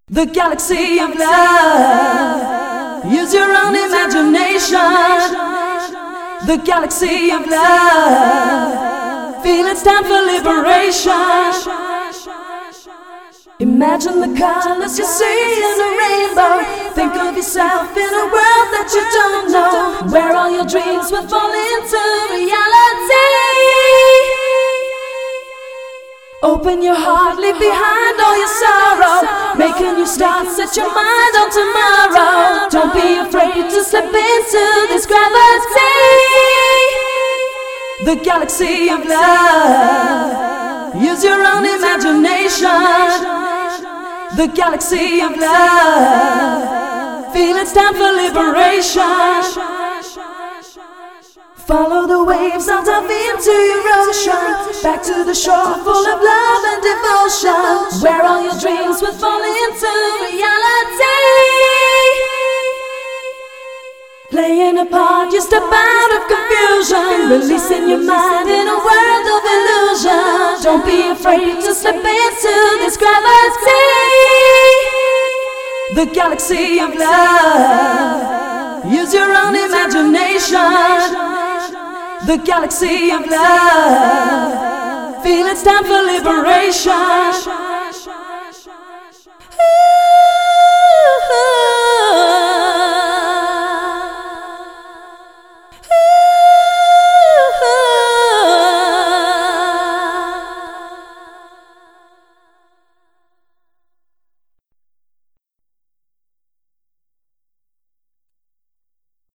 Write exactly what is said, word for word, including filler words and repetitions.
The galaxy of love. Use your own imagination. The galaxy of love. Feel it's time for liberation. Imagine the colors you see in a rainbow. Think of yourself in a world that you don't know, where all your dreams will fall into reality. Open your heart, leave behind all your sorrow. Make a new start, set your mind on tomorrow. Don't be afraid to step into this gravity. The galaxy of love. Use your own imagination. The galaxy of love. Feel it's time for liberation. Follow the waves out of into your ocean, back to the shore full of love and devotion, where all your dreams will fall into reality. Playing a part, you step out of confusion, releasing your mind in a world of illusion. Don't be afraid to step into this gravity. The galaxy of love. Use your own imagination. The galaxy of love. Feel it's time for liberation.